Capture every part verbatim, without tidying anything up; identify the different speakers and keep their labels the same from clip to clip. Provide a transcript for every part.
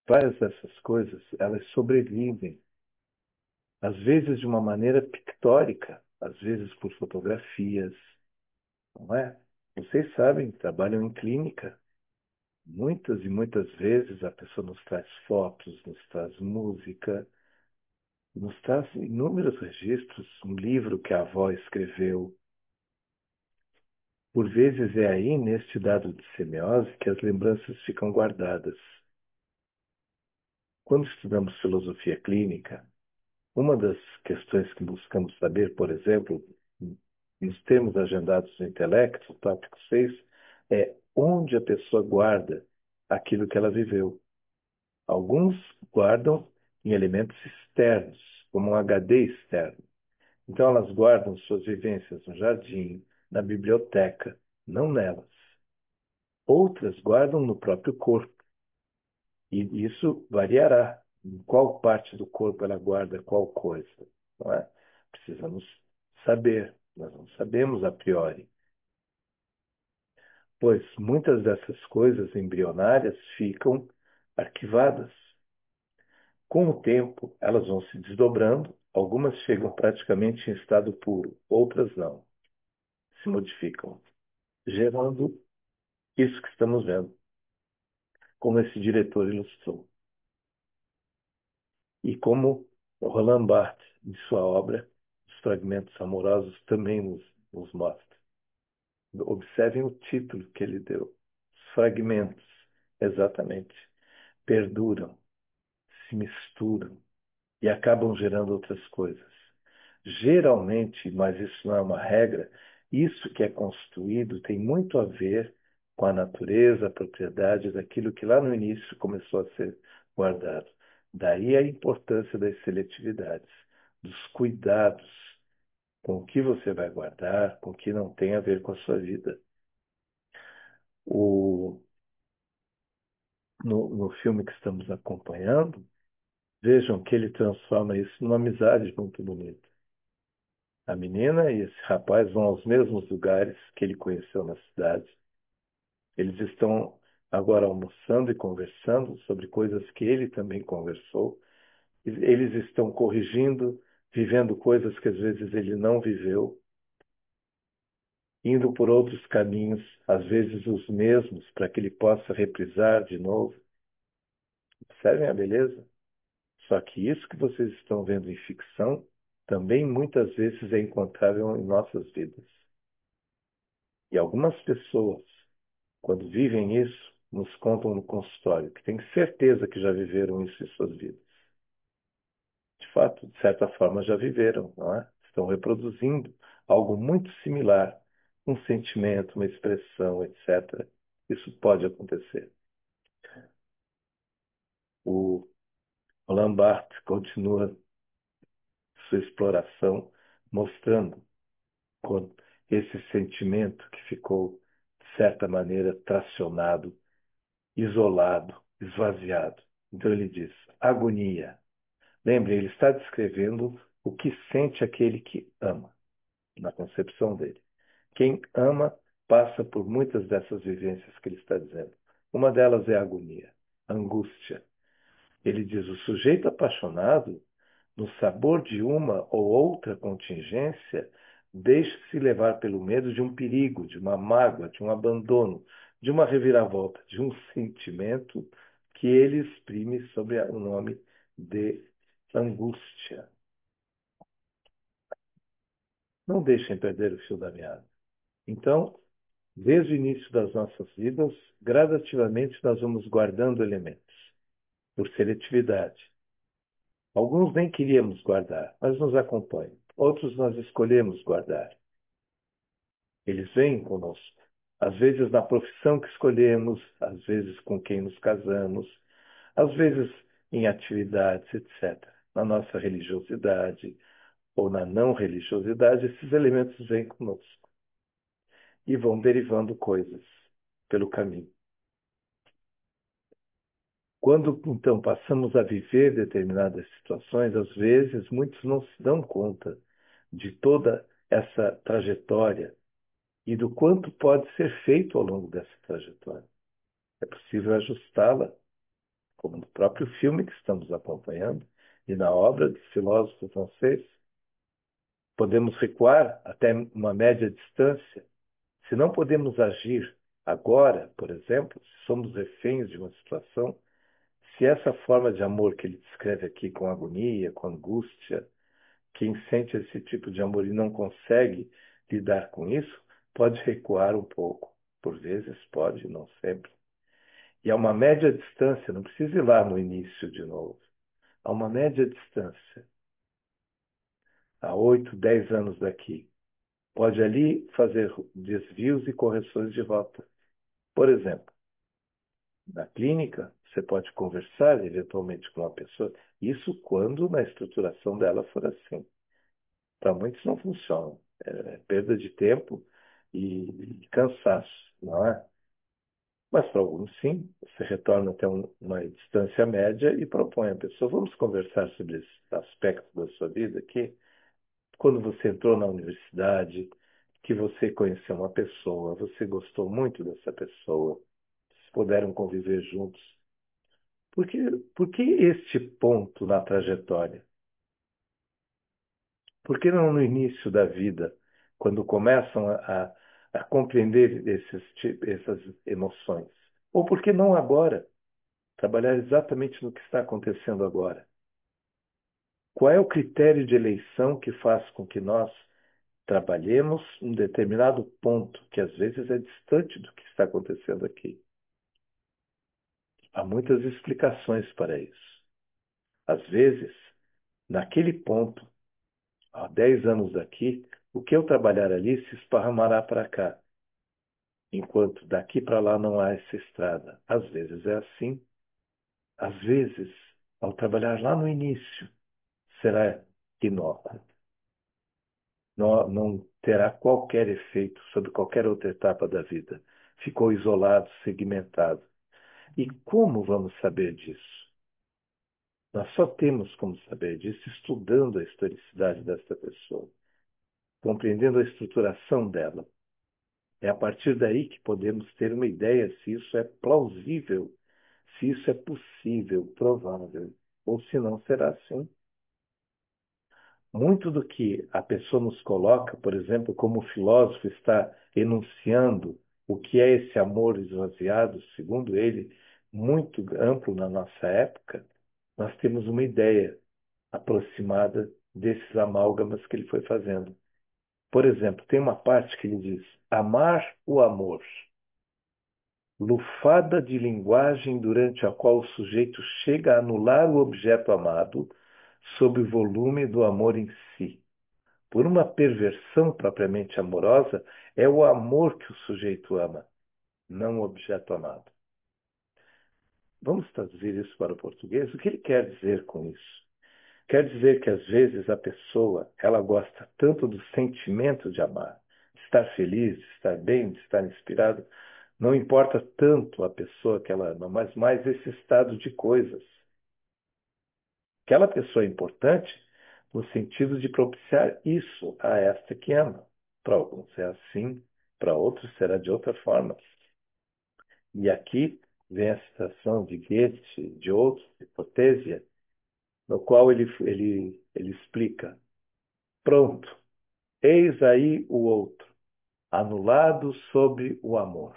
Speaker 1: Várias dessas coisas, elas sobrevivem, às vezes de uma maneira pictórica, às vezes por fotografias, não é? Vocês sabem, trabalham em clínica. Muitas e muitas vezes a pessoa nos traz fotos, nos traz música, nos traz inúmeros registros, um livro que a avó escreveu. Por vezes é aí, neste dado de semiose, que as lembranças ficam guardadas. Quando estudamos filosofia clínica, uma das questões que buscamos saber, por exemplo, nos termos agendados do intelecto, o tópico seis, é onde a pessoa guarda aquilo que ela viveu. Alguns guardam em elementos externos, como um H D externo. Então, elas guardam suas vivências no jardim, na biblioteca, não nelas. Outras guardam no próprio corpo. E isso variará. Em qual parte do corpo ela guarda qual coisa, não é? Precisamos saber. Nós não sabemos a priori. Pois muitas dessas coisas embrionárias ficam arquivadas. Com o tempo, elas vão se desdobrando, algumas chegam praticamente em estado puro, outras não, se modificam, gerando isso que estamos vendo, como esse diretor ilustrou. E como Roland Barthes, em sua obra, Os Fragmentos Amorosos, também nos, nos mostra. Observem o título que ele deu. Os fragmentos, exatamente, perduram, se misturam e acabam gerando outras coisas. Geralmente, mas isso não é uma regra, isso que é construído tem muito a ver com a natureza, a propriedade daquilo que lá no início começou a ser guardado. Daí a importância das seletividades, dos cuidados com o que você vai guardar, com o que não tem a ver com a sua vida. O, no, no filme que estamos acompanhando, vejam que ele transforma isso numa amizade muito bonita. A menina e esse rapaz vão aos mesmos lugares que ele conheceu na cidade. Eles estão agora almoçando e conversando sobre coisas que ele também conversou. Eles estão corrigindo, vivendo coisas que às vezes ele não viveu, indo por outros caminhos, às vezes os mesmos, para que ele possa reprisar de novo. Observem a beleza? Só que isso que vocês estão vendo em ficção também muitas vezes é encontrável em nossas vidas. E algumas pessoas, quando vivem isso, nos contam no consultório, que têm certeza que já viveram isso em suas vidas. De fato, de certa forma, já viveram, não é? Estão reproduzindo algo muito similar, um sentimento, uma expressão, etcétera. Isso pode acontecer. O Roland Barthes continua sua exploração mostrando quando esse sentimento que ficou, de certa maneira, tracionado, isolado, esvaziado. Então ele diz: agonia. Lembre, ele está descrevendo o que sente aquele que ama, na concepção dele. Quem ama passa por muitas dessas vivências que ele está dizendo. Uma delas é a agonia, a angústia. Ele diz: o sujeito apaixonado, no sabor de uma ou outra contingência, deixa-se levar pelo medo de um perigo, de uma mágoa, de um abandono, de uma reviravolta, de um sentimento que ele exprime sob o nome de angústia. Não deixem perder o fio da meada. Então, desde o início das nossas vidas, gradativamente nós vamos guardando elementos, por seletividade. Alguns nem queríamos guardar, mas nos acompanham. Outros nós escolhemos guardar. Eles vêm conosco. Às vezes na profissão que escolhemos, às vezes com quem nos casamos, às vezes em atividades, etcétera. Na nossa religiosidade ou na não religiosidade, esses elementos vêm conosco e vão derivando coisas pelo caminho. Quando, então, passamos a viver determinadas situações, às vezes muitos não se dão conta de toda essa trajetória e do quanto pode ser feito ao longo dessa trajetória. É possível ajustá-la como no próprio filme que estamos acompanhando e na obra do filósofo francês, podemos recuar até uma média distância. Se não podemos agir agora, por exemplo, se somos reféns de uma situação, se essa forma de amor que ele descreve aqui com agonia, com angústia, quem sente esse tipo de amor e não consegue lidar com isso, pode recuar um pouco. Por vezes pode, não sempre. E a uma média distância, não precisa ir lá no início de novo. A uma média distância, a oito, dez anos daqui, pode ali fazer desvios e correções de rota. Por exemplo, na clínica, você pode conversar eventualmente com uma pessoa, isso quando na estruturação dela for assim. Para muitos não funciona. É perda de tempo e, e cansaço, não é? Mas para alguns, sim. Você retorna até um- uma distância média e propõe à pessoa: vamos conversar sobre esse aspecto da sua vida aqui. Quando você entrou na universidade, que você conheceu uma pessoa, você gostou muito dessa pessoa, vocês puderam conviver juntos. Por que, por que este ponto na trajetória? Por que não no início da vida, quando começam a, a, a compreender esses, ti- essas emoções? Ou por que não agora? Trabalhar exatamente no que está acontecendo agora. Qual é o critério de eleição que faz com que nós trabalhemos um determinado ponto, que às vezes é distante do que está acontecendo aqui? Há muitas explicações para isso. Às vezes, naquele ponto, há dez anos daqui, o que eu trabalhar ali se esparramará para cá, enquanto daqui para lá não há essa estrada. Às vezes é assim. Às vezes, ao trabalhar lá no início, será inócuo. Não, não terá qualquer efeito sobre qualquer outra etapa da vida. Ficou isolado, segmentado. E como vamos saber disso? Nós só temos como saber disso estudando a historicidade desta pessoa, compreendendo a estruturação dela. É a partir daí que podemos ter uma ideia se isso é plausível, se isso é possível, provável, ou se não será assim. Muito do que a pessoa nos coloca, por exemplo, como o filósofo está enunciando o que é esse amor esvaziado, segundo ele, muito amplo na nossa época, nós temos uma ideia aproximada desses amálgamas que ele foi fazendo. Por exemplo, tem uma parte que ele diz: amar o amor, lufada de linguagem durante a qual o sujeito chega a anular o objeto amado sob o volume do amor em si. Por uma perversão propriamente amorosa, é o amor que o sujeito ama, não o objeto amado. Vamos traduzir isso para o português? O que ele quer dizer com isso? Quer dizer que às vezes a pessoa, ela gosta tanto do sentimento de amar, de estar feliz, de estar bem, de estar inspirado, não importa tanto a pessoa que ela ama, mas mais esse estado de coisas. Aquela pessoa é importante no sentido de propiciar isso a esta que ama. Para alguns é assim, para outros será de outra forma. E aqui vem a citação de Goethe, de outro, de Potesia, no qual ele, ele, ele explica: pronto, eis aí o outro, anulado sobre o amor.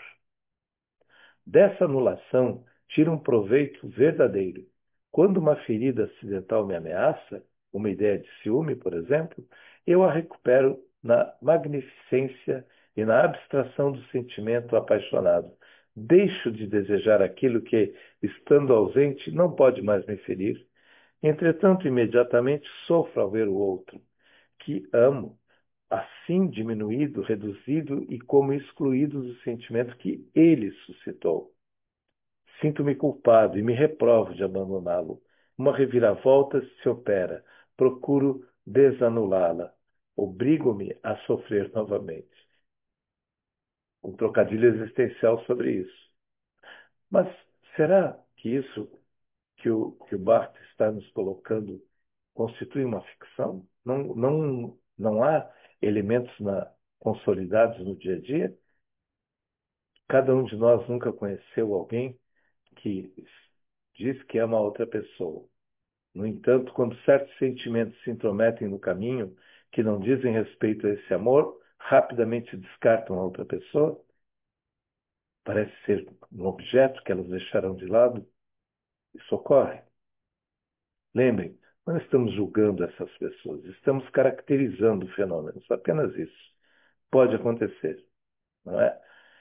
Speaker 1: Dessa anulação, tira um proveito verdadeiro. Quando uma ferida acidental me ameaça, uma ideia de ciúme, por exemplo, eu a recupero na magnificência e na abstração do sentimento apaixonado. Deixo de desejar aquilo que, estando ausente, não pode mais me ferir. Entretanto, imediatamente sofro ao ver o outro, que amo, assim diminuído, reduzido e como excluído do sentimento que ele suscitou. Sinto-me culpado e me reprovo de abandoná-lo. Uma reviravolta se opera. Procuro desanulá-la. Obrigo-me a sofrer novamente. Um trocadilho existencial sobre isso. Mas será que isso que o, que o Barthes está nos colocando constitui uma ficção? Não, não, não há elementos na, consolidados no dia a dia? Cada um de nós nunca conheceu alguém que diz que ama a outra pessoa. No entanto, quando certos sentimentos se intrometem no caminho que não dizem respeito a esse amor, rapidamente descartam a outra pessoa. Parece ser um objeto que elas deixaram de lado. Isso ocorre. Lembrem, não estamos julgando essas pessoas, estamos caracterizando fenômenos, apenas isso. Pode acontecer, não é?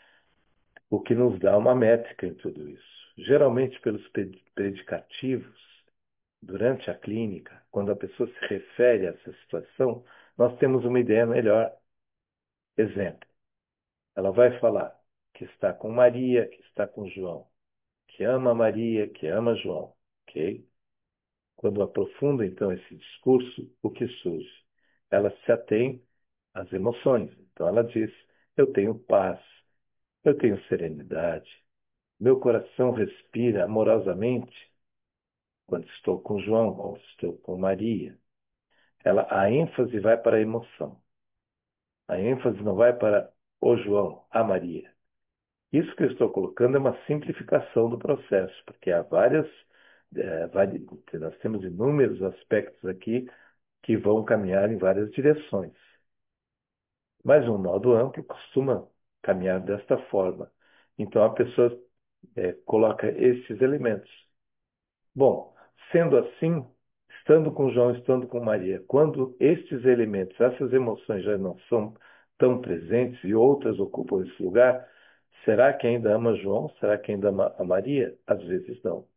Speaker 1: O que nos dá uma métrica em tudo isso. Geralmente, pelos predicativos, durante a clínica, quando a pessoa se refere a essa situação, nós temos uma ideia melhor. Exemplo, ela vai falar que está com Maria, que está com João, que ama Maria, que ama João, ok? Quando aprofunda, então, esse discurso, o que surge? Ela se atém às emoções. Então, ela diz: eu tenho paz, eu tenho serenidade, meu coração respira amorosamente quando estou com João, quando estou com Maria. Ela, a ênfase vai para a emoção. A ênfase não vai para o João, a Maria. Isso que eu estou colocando é uma simplificação do processo, porque há várias, eh, vari- nós temos inúmeros aspectos aqui que vão caminhar em várias direções. Mas um modo amplo costuma caminhar desta forma. Então a pessoa eh, coloca esses elementos. Bom, sendo assim, estando com João, estando com Maria, quando estes elementos, essas emoções já não são tão presentes e outras ocupam esse lugar, será que ainda ama João? Será que ainda ama a Maria? Às vezes não.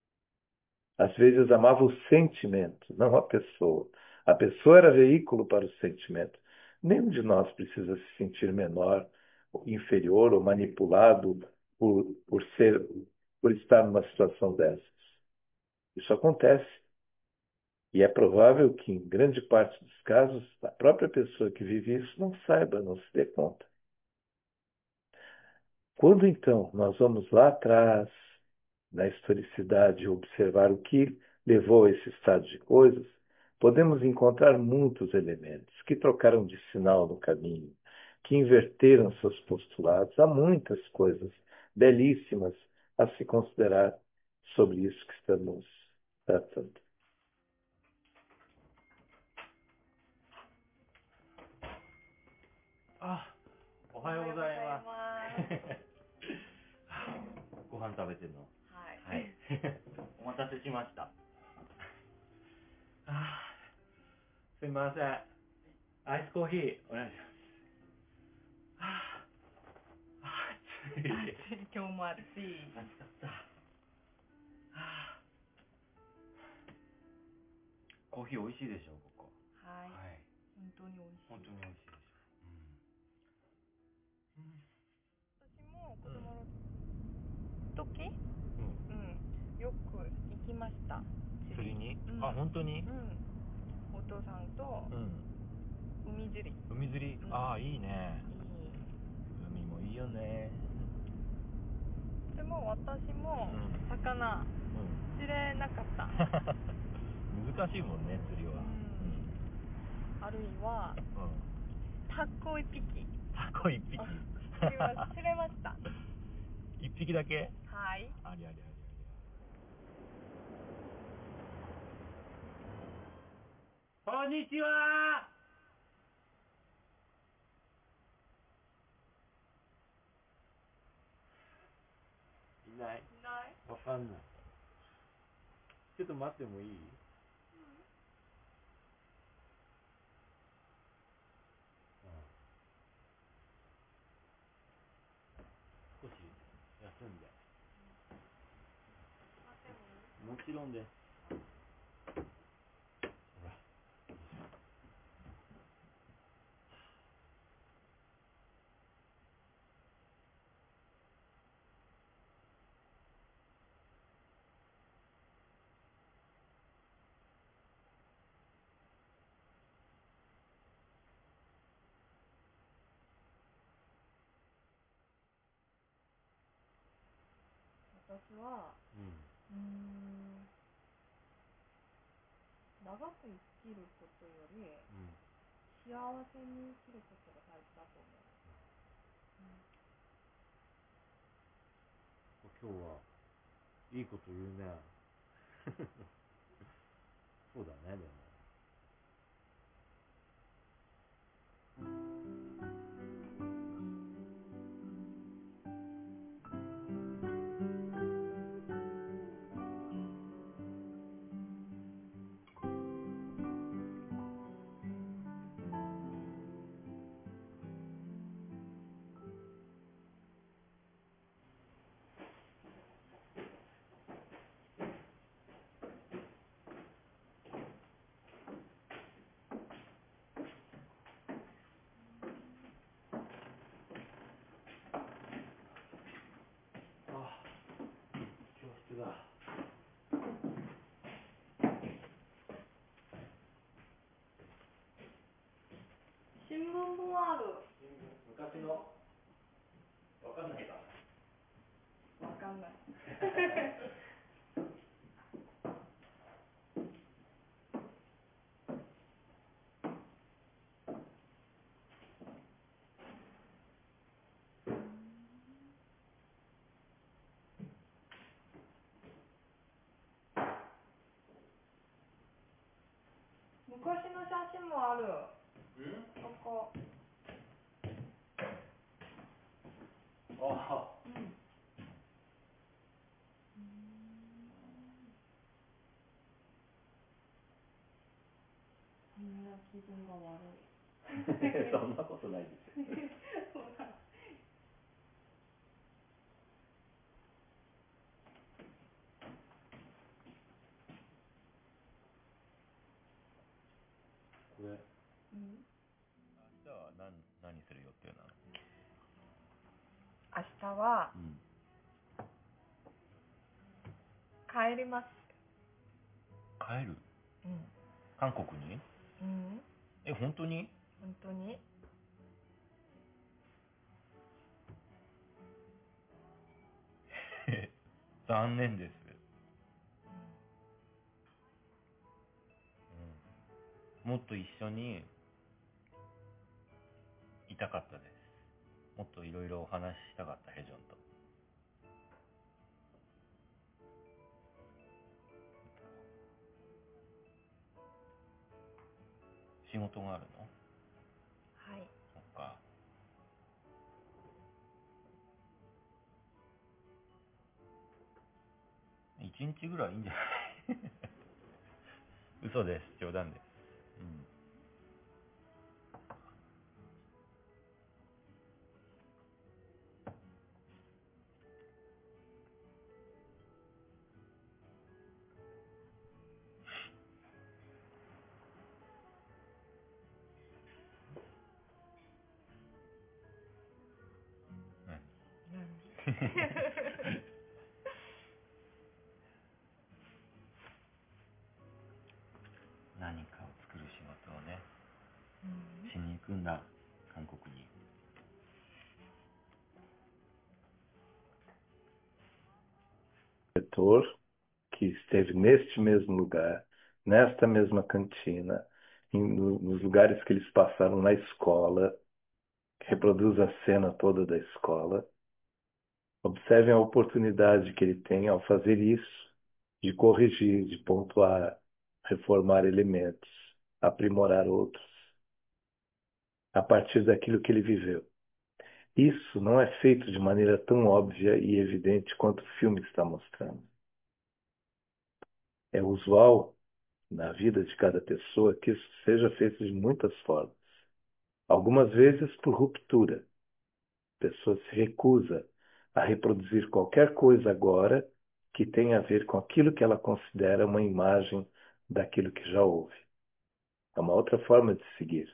Speaker 1: Às vezes amava o sentimento, não a pessoa. A pessoa era veículo para o sentimento. Nenhum de nós precisa se sentir menor, ou inferior ou manipulado por, por ser, por estar numa situação dessas. Isso acontece. E é provável que, em grande parte dos casos, a própria pessoa que vive isso não saiba, não se dê conta. Quando então nós vamos lá atrás, na historicidade, observar o que levou a esse estado de coisas, podemos encontrar muitos elementos que trocaram de sinal no caminho, que inverteram seus postulados. Há muitas coisas belíssimas a se considerar sobre isso que estamos tratando.
Speaker 2: あ、おはようございます。ご飯食べてるの。はい。はい。お待たせしました。あ、すみません。アイスコーヒーお願いします。あ、暑い。
Speaker 3: 暑い、今日も暑い。
Speaker 2: 暑かった。あ、コーヒー美味しいでしょここ。
Speaker 3: はい。
Speaker 2: はい。
Speaker 3: 本当に美味しい。
Speaker 2: 本当に美味しいでしょ。うん。
Speaker 3: 私も子供の時、うん、うん、よく行きました。
Speaker 2: 釣りに、
Speaker 3: うん、
Speaker 2: あ、本当に、
Speaker 3: うん、お父さんと海釣り、
Speaker 2: うん、海釣り、うん、ああいいね。いい。海もいいよね。
Speaker 3: でも私も魚、うん、釣れなかった。
Speaker 2: 難しいもんね釣りは。うん、
Speaker 3: あるいは、うん、タコ一匹。
Speaker 2: タコ一匹。
Speaker 3: 釣りは釣れました。
Speaker 2: 一匹だけ。
Speaker 3: はい。
Speaker 2: ありゃりゃりゃりゃ。こんにちは。いない。
Speaker 3: いない。
Speaker 2: わかんない。ちょっと待ってもいい？うん、少し休んで。もちろんです。ほら。
Speaker 3: 私は、うん、うーん、長く生きることより、うん、幸せに生きることが大事だと思う。
Speaker 2: うん、今日はいいこと言うね。 そうだね、でも。あ、教室だ。
Speaker 3: 新聞もある。
Speaker 2: 昔の、わかんないか
Speaker 3: わかんない。昔の写真もある。ここ。
Speaker 2: な。ああ。
Speaker 3: うん。みんな気分が悪い。
Speaker 2: そんなことないですよ。
Speaker 3: そうだ。
Speaker 2: これ、
Speaker 3: うん。
Speaker 2: 明日は何、何する予定なの？
Speaker 3: 明日は
Speaker 2: うん。
Speaker 3: 帰ります。
Speaker 2: 帰る？
Speaker 3: うん。
Speaker 2: 韓国に？
Speaker 3: うん。
Speaker 2: え、本当に？
Speaker 3: 本当に？
Speaker 2: 残念です。うん。もっと一緒にいたかったです。もっといろいろお話ししたかった、ヘジョンと。仕事があるの？
Speaker 3: はい。
Speaker 2: そっか。一日ぐらいいいんじゃない？嘘です。冗談です。うん。何かを作る仕事をね、
Speaker 3: うん。
Speaker 2: しに行くんだ、韓国に。
Speaker 1: Diretor que esteve neste mesmo lugar, nesta mesma cantina, em- no- nos lugares que eles passaram na escola, que reproduz a cena toda da escola. Observem a oportunidade que ele tem ao fazer isso, de corrigir, de pontuar, reformar elementos, aprimorar outros, a partir daquilo que ele viveu. Isso não é feito de maneira tão óbvia e evidente quanto o filme está mostrando. É usual na vida de cada pessoa que isso seja feito de muitas formas. Algumas vezes por ruptura. A pessoa se recusa a reproduzir qualquer coisa agora que tenha a ver com aquilo que ela considera uma imagem daquilo que já houve. É uma outra forma de seguir.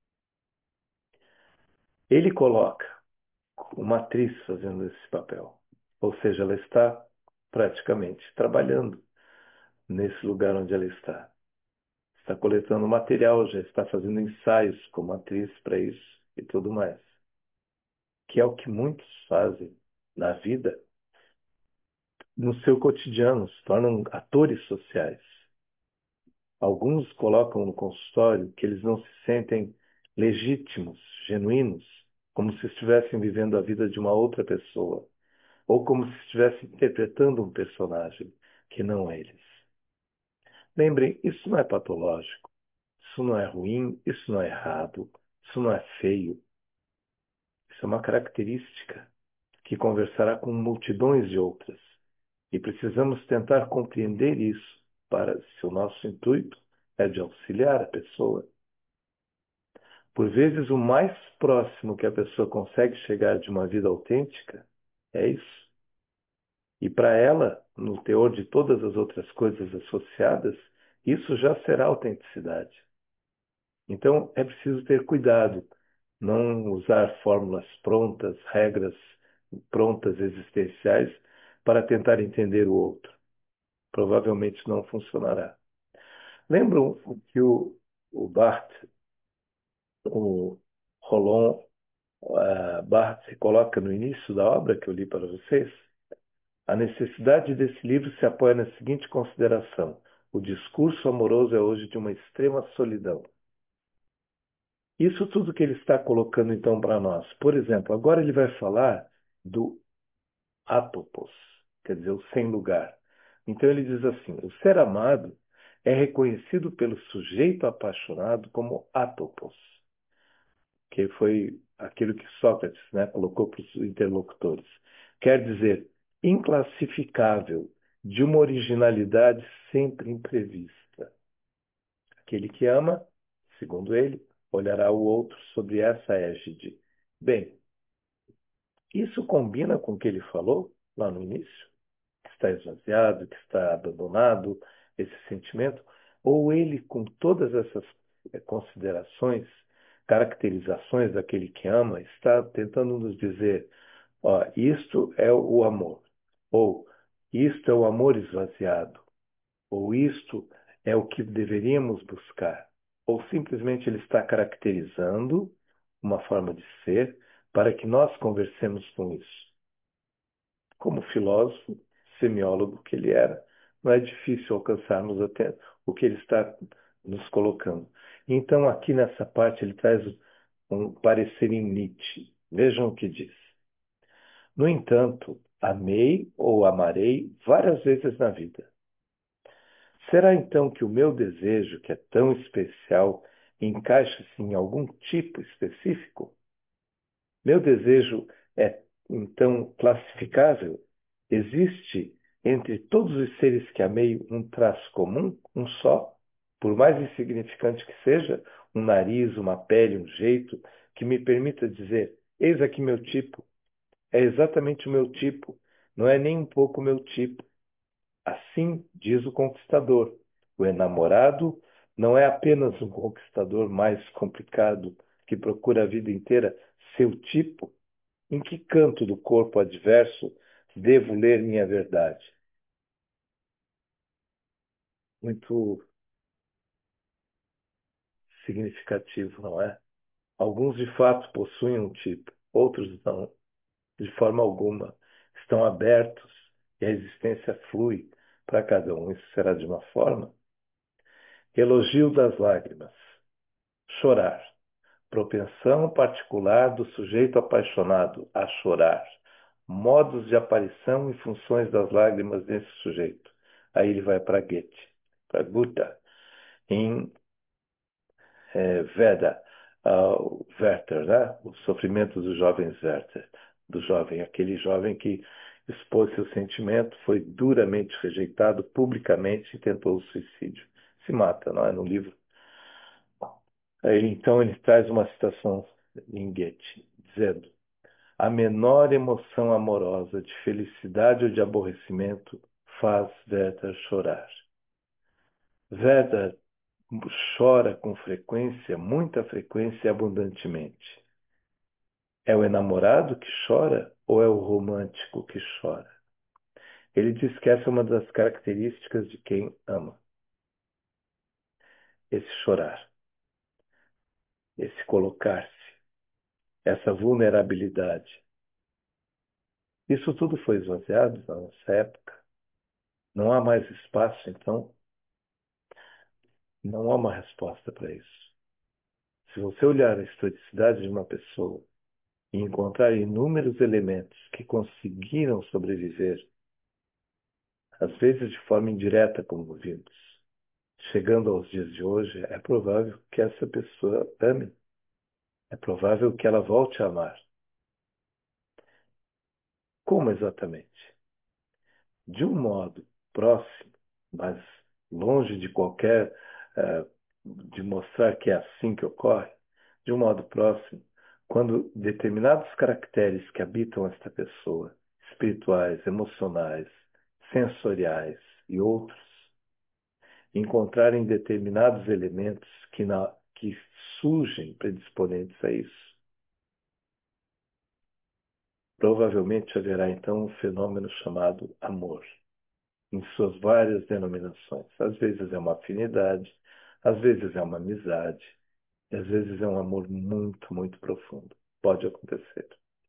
Speaker 1: Ele coloca uma atriz fazendo esse papel. Ou seja, ela está praticamente trabalhando nesse lugar onde ela está. Está coletando material, já está fazendo ensaios como atriz para isso e tudo mais. Que é o que muitos fazem na vida, no seu cotidiano, se tornam atores sociais. Alguns colocam no consultório que eles não se sentem legítimos, genuínos, como se estivessem vivendo a vida de uma outra pessoa, ou como se estivessem interpretando um personagem que não eles. Lembrem, isso não é patológico, isso não é ruim, isso não é errado, isso não é feio. Isso é uma característica que conversará com multidões de outras. E precisamos tentar compreender isso para, se o nosso intuito é de auxiliar a pessoa. Por vezes, o mais próximo que a pessoa consegue chegar de uma vida autêntica é isso. E para ela, no teor de todas as outras coisas associadas, isso já será autenticidade. Então, é preciso ter cuidado, não usar fórmulas prontas, regras prontas existenciais para tentar entender o outro. Provavelmente não funcionará. Lembram o que o, o Barthes, o Roland uh, Barthes coloca no início da obra que eu li para vocês? A necessidade desse livro se apoia na seguinte consideração: o discurso amoroso é hoje de uma extrema solidão. Isso tudo que ele está colocando então para nós. Por exemplo, agora ele vai falar do atopos, quer dizer, o sem lugar. Então ele diz assim: o ser amado é reconhecido pelo sujeito apaixonado como atopos, que foi aquilo que Sócrates, né, colocou para os interlocutores. Quer dizer, inclassificável, de uma originalidade sempre imprevista. Aquele que ama, segundo ele, olhará o outro sobre essa égide. Bem, isso combina com o que ele falou lá no início? Que está esvaziado, que está abandonado, esse sentimento? Ou ele, com todas essas eh, considerações, caracterizações daquele que ama, está tentando nos dizer: ó, isto é o amor, ou isto é o amor esvaziado, ou isto é o que deveríamos buscar, ou simplesmente ele está caracterizando uma forma de ser para que nós conversemos com isso. Como filósofo, semiólogo que ele era, não é difícil alcançarmos até o que ele está nos colocando. Então, aqui nessa parte, ele traz um parecer em Nietzsche. Vejam o que diz. No entanto, amei ou amarei várias vezes na vida. Será então que o meu desejo, que é tão especial, encaixa-se em algum tipo específico? Meu desejo é então classificável? Existe entre todos os seres que amei um traço comum, um só, por mais insignificante que seja, um nariz, uma pele, um jeito, que me permita dizer: eis aqui meu tipo, é exatamente o meu tipo, não é nem um pouco o meu tipo. Assim diz o conquistador. O enamorado não é apenas um conquistador mais complicado que procura a vida inteira seu tipo. Em que canto do corpo adverso devo ler minha verdade? Muito significativo, não é? Alguns de fato possuem um tipo, outros não, de forma alguma. Estão abertos e a existência flui para cada um. Isso será de uma forma. Elogio das lágrimas. Chorar. Propensão particular do sujeito apaixonado a chorar. Modos de aparição e funções das lágrimas nesse sujeito. Aí ele vai para Goethe, para Gutta, em eh, Veda, ah, o Werther, né? O sofrimento dos jovens Werther, do jovem, aquele jovem que expôs seu sentimento, foi duramente rejeitado publicamente e tentou o suicídio. Se mata, não é? No livro. Aí, então ele traz uma citação em Goethe, dizendo: a menor emoção amorosa de felicidade ou de aborrecimento faz Werther chorar. Werther chora com frequência, muita frequência e abundantemente. É o enamorado que chora ou é o romântico que chora? Ele diz que essa é uma das características de quem ama. Esse chorar, esse colocar-se, essa vulnerabilidade. Isso tudo foi esvaziado na nossa época. Não há mais espaço, então, não há uma resposta para isso. Se você olhar a historicidade de uma pessoa e encontrar inúmeros elementos que conseguiram sobreviver, às vezes de forma indireta, como vimos, chegando aos dias de hoje, é provável que essa pessoa ame. É provável que ela volte a amar. Como exatamente? De um modo próximo, mas longe de qualquer, eh, de mostrar que é assim que ocorre, de um modo próximo, quando determinados caracteres que habitam esta pessoa, espirituais, emocionais, sensoriais e outros, encontrarem determinados elementos que, na, que surgem predisponentes a isso, provavelmente haverá então um fenômeno chamado amor, em suas várias denominações. Às vezes é uma afinidade, às vezes é uma amizade, e às vezes é um amor muito, muito profundo. Pode acontecer.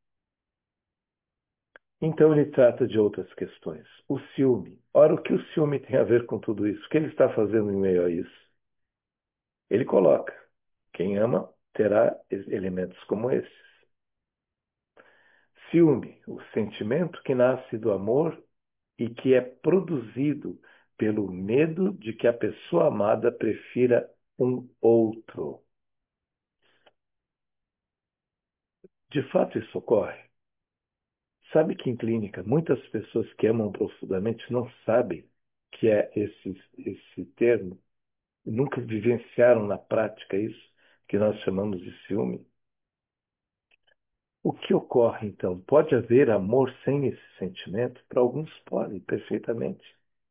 Speaker 1: Então ele trata de outras questões. O ciúme. Ora, o que o ciúme tem a ver com tudo isso? O que ele está fazendo em meio a isso? Ele coloca: quem ama terá elementos como esses. Ciúme, o sentimento que nasce do amor e que é produzido pelo medo de que a pessoa amada prefira um outro. De fato, isso ocorre. Sabe que em clínica muitas pessoas que amam profundamente não sabem que é esse, esse termo, nunca vivenciaram na prática isso, que nós chamamos de ciúme. O que ocorre então? Pode haver amor sem esse sentimento? Para alguns pode, perfeitamente.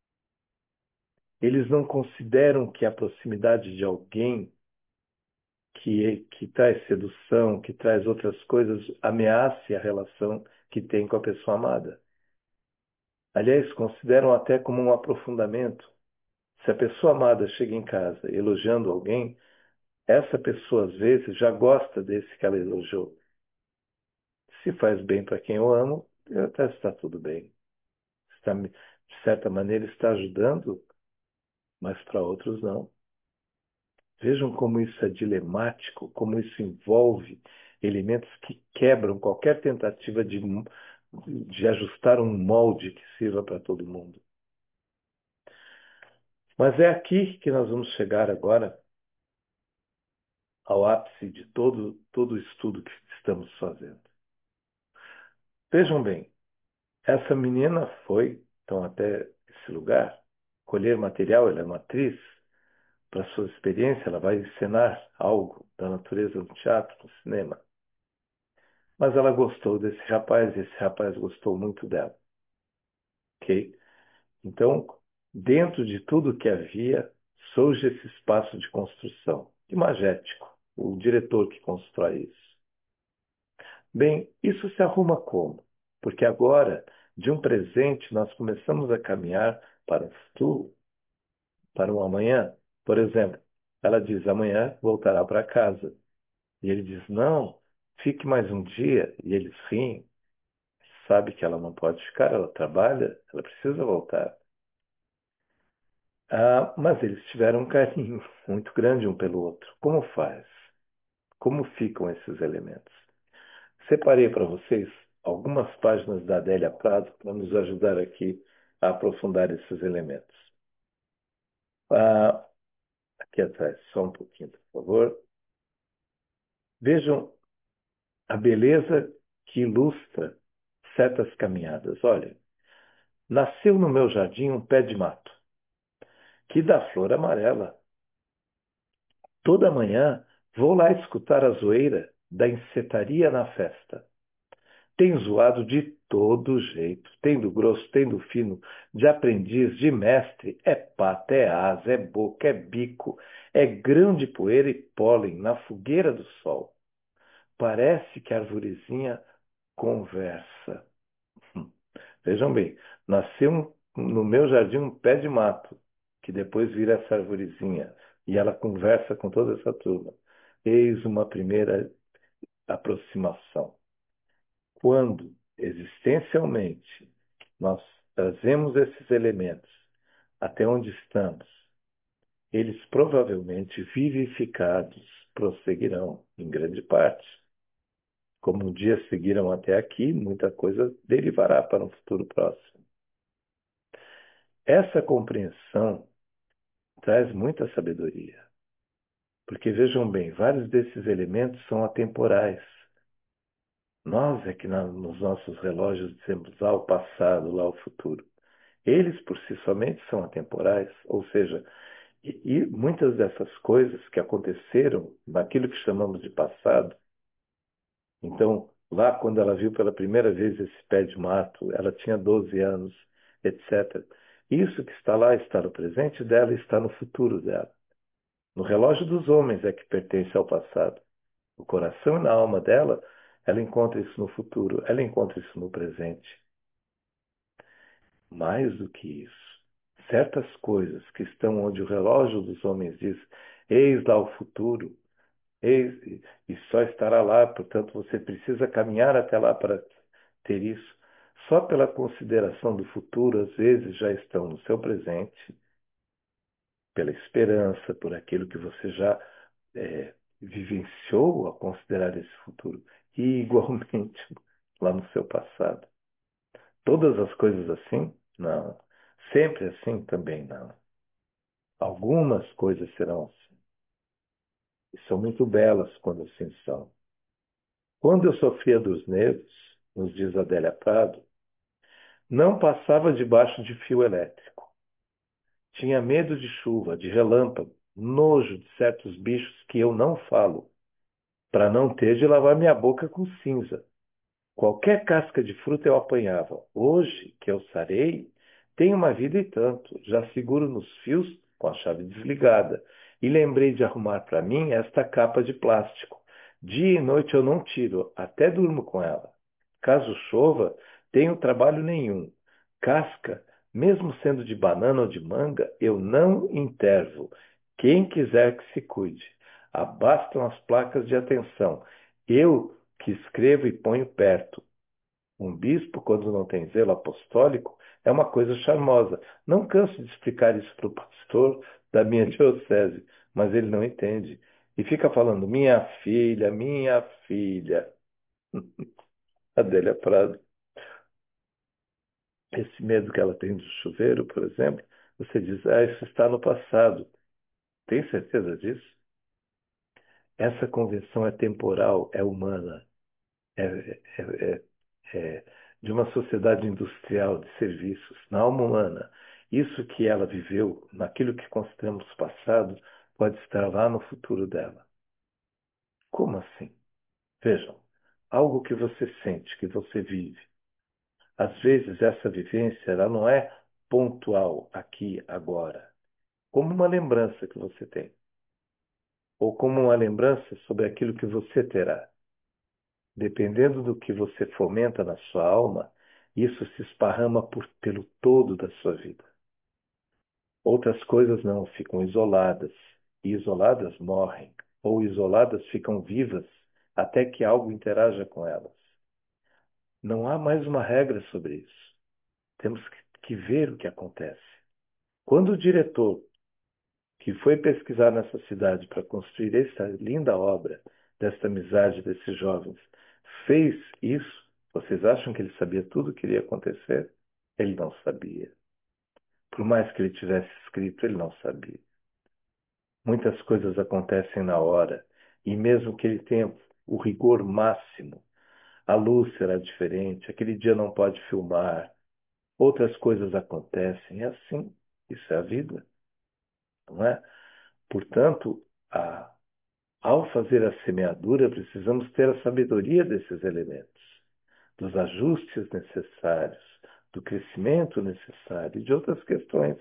Speaker 1: Eles não consideram que a proximidade de alguém que, que traz sedução, que traz outras coisas, ameace a relação que tem com a pessoa amada. Aliás, consideram até como um aprofundamento. Se a pessoa amada chega em casa elogiando alguém, essa pessoa às vezes já gosta desse que ela elogiou. Se faz bem para quem eu amo, até está tudo bem. Está, de certa maneira está ajudando, mas para outros não. Vejam como isso é dilemático, como isso envolve elementos que quebram qualquer tentativa de, de ajustar um molde que sirva para todo mundo. Mas é aqui que nós vamos chegar agora ao ápice de todo, todo o estudo que estamos fazendo. Vejam bem, essa menina foi, então, até esse lugar, colher material, ela é uma atriz, para sua experiência, ela vai encenar algo da natureza do teatro, do cinema. Mas ela gostou desse rapaz, e esse rapaz gostou muito dela. Ok? Então, dentro de tudo que havia, surge esse espaço de construção, imagético, o diretor que constrói isso. Bem, isso se arruma como? Porque agora, de um presente, nós começamos a caminhar para o futuro, para um amanhã. Por exemplo, ela diz: amanhã voltará para casa. E ele diz: não, fique mais um dia. E eles riem. Sabe que ela não pode ficar, ela trabalha, ela precisa voltar. Ah, mas eles tiveram um carinho muito grande um pelo outro. Como faz? Como ficam esses elementos? Separei para vocês algumas páginas da Adélia Prado para nos ajudar aqui a aprofundar esses elementos. Ah, aqui atrás, só um pouquinho, por favor. Vejam a beleza que ilustra certas caminhadas. Olha, nasceu no meu jardim um pé de mato, que dá flor amarela. Toda manhã vou lá escutar a zoeira da encetaria na festa. Tem zoado de todo jeito, tem do grosso, tem do fino, de aprendiz, de mestre, é pata, é asa, é boca, é bico, é grão de poeira e pólen na fogueira do sol. Parece que a arvorezinha conversa. Hum. Vejam bem, nasceu um- no meu jardim um pé de mato, que depois vira essa arvorezinha, e ela conversa com toda essa turma. Eis uma primeira aproximação. Quando, existencialmente, nós trazemos esses elementos até onde estamos, eles provavelmente vivificados prosseguirão, em grande parte. Como um dia seguiram até aqui, muita coisa derivará para um futuro próximo. Essa compreensão traz muita sabedoria. Porque vejam bem, vários desses elementos são atemporais. Nós é que na, nos nossos relógios dizemos lá o passado, lá o futuro. Eles por si somente são atemporais, ou seja, e, e muitas dessas coisas que aconteceram naquilo que chamamos de passado. Então, lá quando ela viu pela primeira vez esse pé de mato, ela tinha doze anos, etcétera. Isso que está lá está no presente dela e está no futuro dela. No relógio dos homens é que pertence ao passado. No coração e na alma dela, ela encontra isso no futuro, ela encontra isso no presente. Mais do que isso, certas coisas que estão onde o relógio dos homens diz, eis lá o futuro, eis, e só estará lá, portanto você precisa caminhar até lá para ter isso. Só pela consideração do futuro, às vezes já estão no seu presente, pela esperança, por aquilo que você já é, vivenciou a considerar esse futuro. E igualmente lá no seu passado. Todas as coisas assim? Não. Sempre assim? Também não. Algumas coisas serão assim. E são muito belas quando assim são. Quando eu sofria dos nervos, nos diz Adélia Prado, não passava debaixo de fio elétrico. Tinha medo de chuva, de relâmpago, nojo de certos bichos que eu não falo, para não ter de lavar minha boca com cinza. Qualquer casca de fruta eu apanhava. Hoje, que eu sarei, tenho uma vida e tanto. Já seguro nos fios com a chave desligada. E lembrei de arrumar para mim esta capa de plástico. Dia e noite eu não tiro, até durmo com ela. Caso chova, tenho trabalho nenhum. Casca, mesmo sendo de banana ou de manga, eu não intervo. Quem quiser que se cuide. Abastam as placas de atenção. Eu que escrevo e ponho perto. Um bispo, quando não tem zelo apostólico, é uma coisa charmosa. Não canso de explicar isso para o pastor da minha diocese, mas ele não entende. E fica falando, minha filha, minha filha. Adélia Prado. Esse medo que ela tem do chuveiro, por exemplo, você diz, ah, isso está no passado. Tem certeza disso? Essa convenção é temporal, é humana. é, é, é, é, de uma sociedade industrial de serviços, na alma humana. Isso que ela viveu, naquilo que consideramos passado, pode estar lá no futuro dela. Como assim? Vejam, algo que você sente, que você vive. Às vezes essa vivência ela não é pontual aqui, agora, como uma lembrança que você tem, ou como uma lembrança sobre aquilo que você terá. Dependendo do que você fomenta na sua alma, isso se esparrama por, pelo todo da sua vida. Outras coisas não, ficam isoladas, e isoladas morrem, ou isoladas ficam vivas até que algo interaja com elas. Não há mais uma regra sobre isso. Temos que, que ver o que acontece. Quando o diretor, que foi pesquisar nessa cidade para construir essa linda obra, desta amizade desses jovens, fez isso, vocês acham que ele sabia tudo o que iria acontecer? Ele não sabia. Por mais que ele tivesse escrito, ele não sabia. Muitas coisas acontecem na hora, e mesmo que ele tenha o rigor máximo, a luz será diferente, aquele dia não pode filmar, outras coisas acontecem, é assim, isso é a vida, não é? Portanto, a, ao fazer a semeadura, precisamos ter a sabedoria desses elementos, dos ajustes necessários, do crescimento necessário e de outras questões.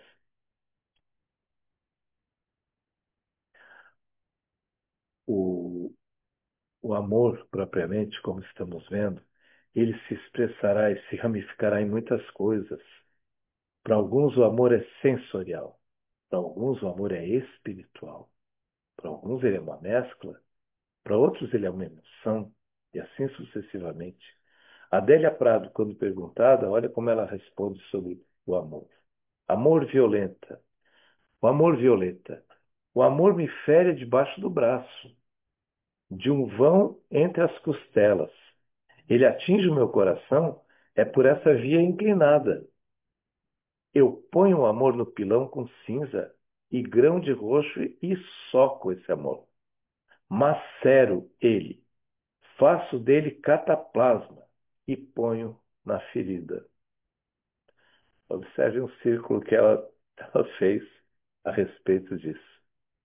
Speaker 1: O, o amor, propriamente, como estamos vendo, ele se expressará e se ramificará em muitas coisas. Para alguns, o amor é sensorial. Para alguns, o amor é espiritual. Para alguns, ele é uma mescla. Para outros, ele é uma emoção. E assim sucessivamente. Adélia Prado, quando perguntada, olha como ela responde sobre o amor. Amor violenta. O amor violeta. O amor me fere debaixo do braço, de um vão entre as costelas. Ele atinge o meu coração, é por essa via inclinada. Eu ponho o amor no pilão com cinza e grão de roxo e soco esse amor. Macero ele, faço dele cataplasma e ponho na ferida. Observe um círculo que ela, ela fez a respeito disso.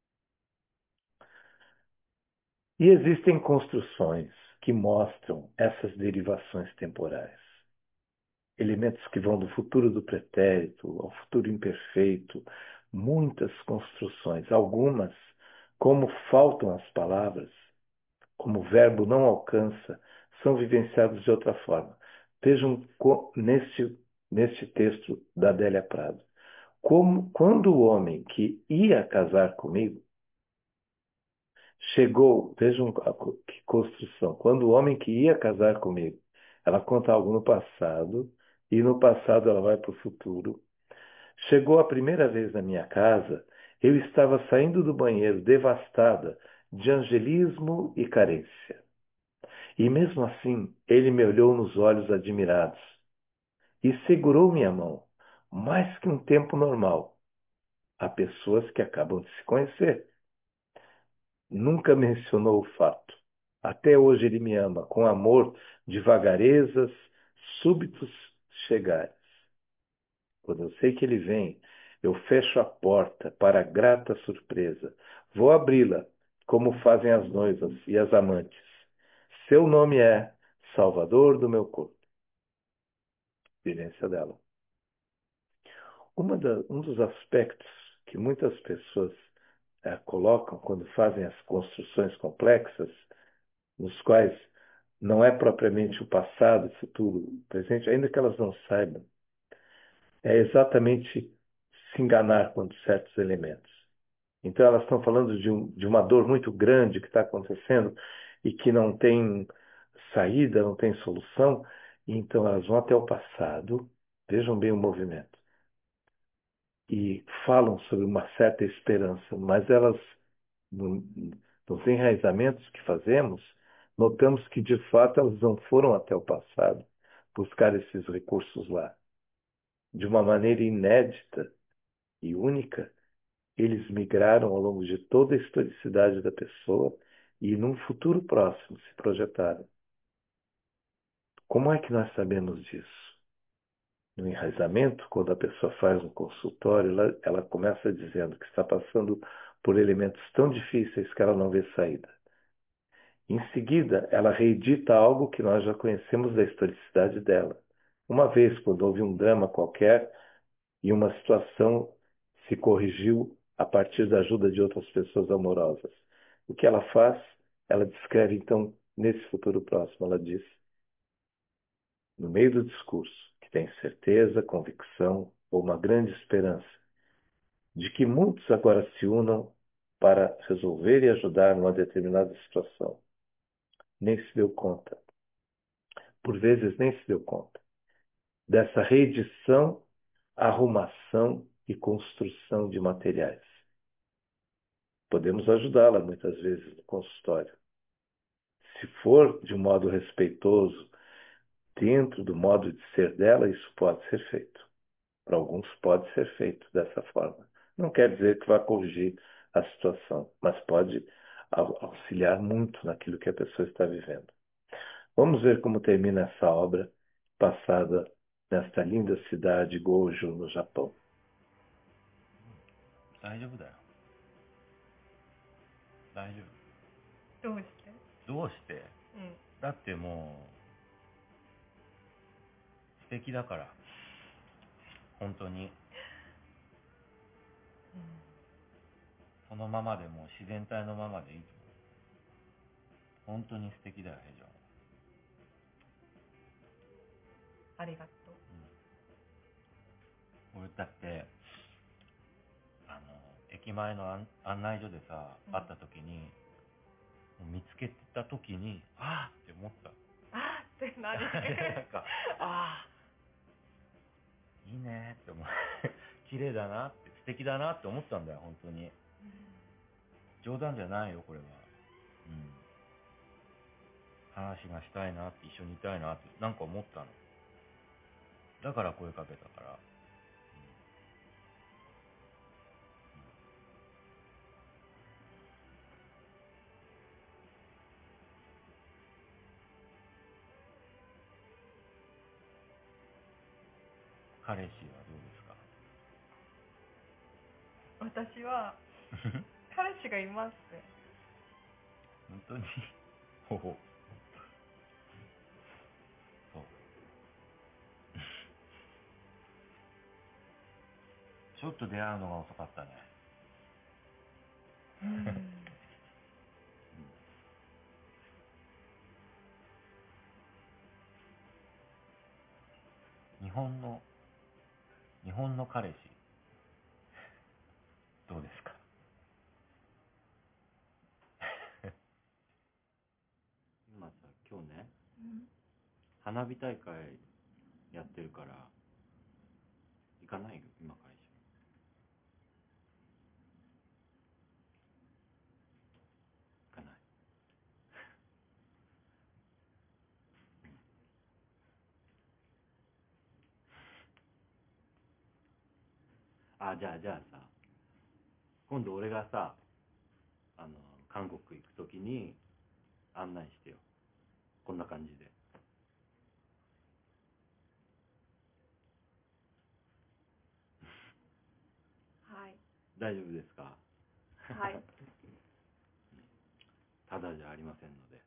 Speaker 1: E existem construções que mostram essas derivações temporais. Elementos que vão do futuro do pretérito ao futuro imperfeito, muitas construções, algumas, como faltam as palavras, como o verbo não alcança, são vivenciados de outra forma. Vejam neste, neste texto da Adélia Prado. Como, quando o homem que ia casar comigo chegou, vejam que construção, quando o homem que ia casar comigo, ela conta algo no passado, e no passado ela vai para o futuro. Chegou a primeira vez na minha casa, eu estava saindo do banheiro devastada de angelismo e carência. E mesmo assim, ele me olhou nos olhos admirados e segurou minha mão, mais que um tempo normal. Há pessoas que acabam de se conhecer. Nunca mencionou o fato. Até hoje ele me ama, com amor de vagarezas, súbitos chegares. Quando eu sei que ele vem, eu fecho a porta para a grata surpresa. Vou abri-la, como fazem as noivas e as amantes. Seu nome é Salvador do meu corpo. Vivência dela. Uma da, um dos aspectos que muitas pessoas eh, colocam quando fazem as construções complexas, nos quais não é propriamente o passado, o futuro, o presente, ainda que elas não saibam, é exatamente se enganar quanto certos elementos. Então elas estão falando de, um, de uma dor muito grande que está acontecendo e que não tem saída, não tem solução, e então elas vão até o passado, vejam bem o movimento, e falam sobre uma certa esperança, mas elas, no- nos enraizamentos que fazemos, notamos que de fato elas não foram até o passado buscar esses recursos lá. De uma maneira inédita e única, eles migraram ao longo de toda a historicidade da pessoa e num futuro próximo se projetaram. Como é que nós sabemos disso? No enraizamento, quando a pessoa faz um consultório, ela, ela começa dizendo que está passando por elementos tão difíceis que ela não vê saída. Em seguida, ela reedita algo que nós já conhecemos da historicidade dela. Uma vez, quando houve um drama qualquer e uma situação se corrigiu a partir da ajuda de outras pessoas amorosas. O que ela faz? Ela descreve, então, nesse futuro próximo, ela diz, no meio do discurso, que tem certeza, convicção ou uma grande esperança de que muitos agora se unam para resolver e ajudar numa determinada situação. Nem se deu conta. Por vezes nem se deu conta dessa reedição, arrumação e construção de materiais. Podemos ajudá-la muitas vezes no consultório. Se for de um modo respeitoso, dentro do modo de ser dela, isso pode ser feito. Para alguns pode ser feito dessa forma. Não quer dizer que vá corrigir a situação, mas pode auxiliar muito naquilo que a pessoa está vivendo. Vamos ver como termina essa obra, passada nesta linda cidade Gojo, no Japão.
Speaker 2: 大丈夫だよ。大丈
Speaker 3: どうして？
Speaker 2: 夫。どうして？
Speaker 3: うん。
Speaker 2: だってもう素敵だから。本当に。そのままでもう自然体のままでいいと思う。本当に素敵だよ、ヘジョン。
Speaker 3: ありがとう。
Speaker 2: 俺だってあの駅前の案案内所でさ、
Speaker 3: うん
Speaker 2: 会った時に見つけた時にあーって思った。
Speaker 3: あーって何？
Speaker 2: なんかあーいいねって思う。綺麗だなって素敵だなって思ったんだよ、本当に。冗談じゃないよこれは。うん。話がしたいなって、一緒にいたいなってなんか思ったの。だから声かけたから。 彼氏はどうですか？
Speaker 3: 私は彼氏がいます。
Speaker 2: 本当にほほ。そう。ちょっと出会うのが遅かったね。日本の日本の彼氏どうですか？今さ、今日ね、
Speaker 3: うん、
Speaker 2: 花火大会やってるから行かないよ、今会社。行かない。あ、じゃあじゃあさ、今度俺がさ、あの韓国行くときに案内してよ。こんな感じで。
Speaker 3: はい。
Speaker 2: 大丈夫ですか？
Speaker 3: はい。
Speaker 2: ただじゃありませんので。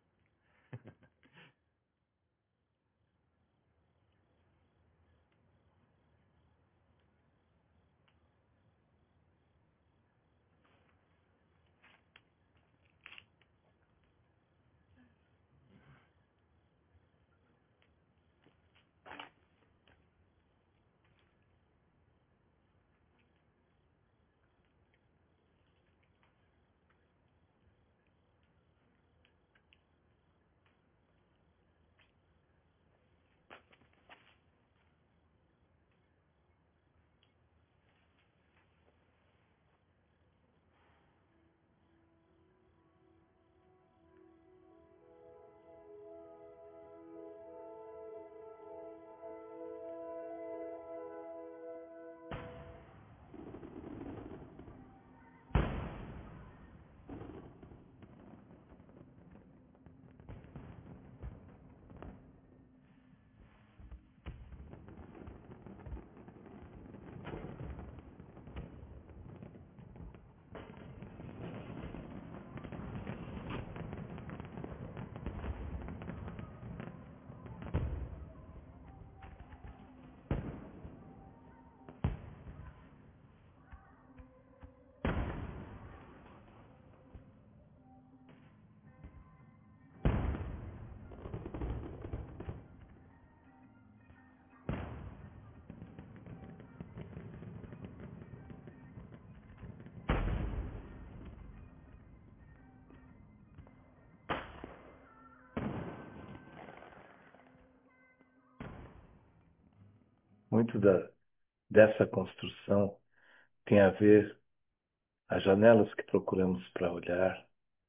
Speaker 1: Muito da, dessa construção tem a ver as janelas que procuramos para olhar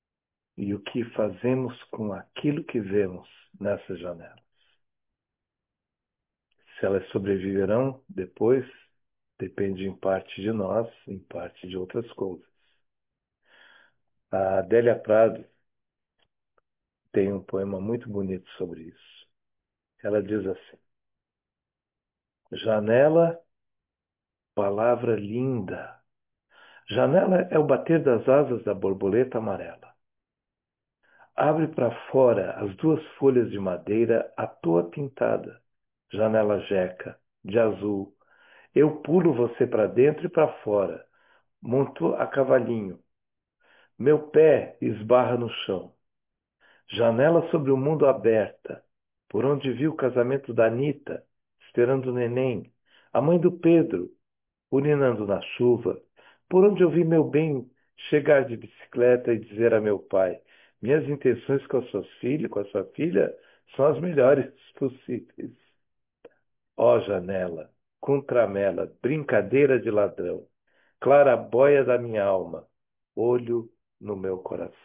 Speaker 1: e o que fazemos com aquilo que vemos nessas janelas. Se elas sobreviverão depois, depende em parte de nós, em parte de outras coisas. A Adélia Prado tem um poema muito bonito sobre isso. Ela diz assim: janela, palavra linda. Janela é o bater das asas da borboleta amarela. Abre para fora as duas folhas de madeira à toa pintada. Janela jeca, de azul. Eu pulo você para dentro e para fora. Monto a cavalinho. Meu pé esbarra no chão. Janela sobre o mundo aberta, por onde vi o casamento da Anita, esperando o neném, a mãe do Pedro, urinando na chuva, por onde eu vi meu bem chegar de bicicleta e dizer a meu pai: minhas intenções com a sua filha, com a sua filha, são as melhores possíveis. Ó janela, contramela, brincadeira de ladrão, clarabóia da minha alma, olho no meu coração.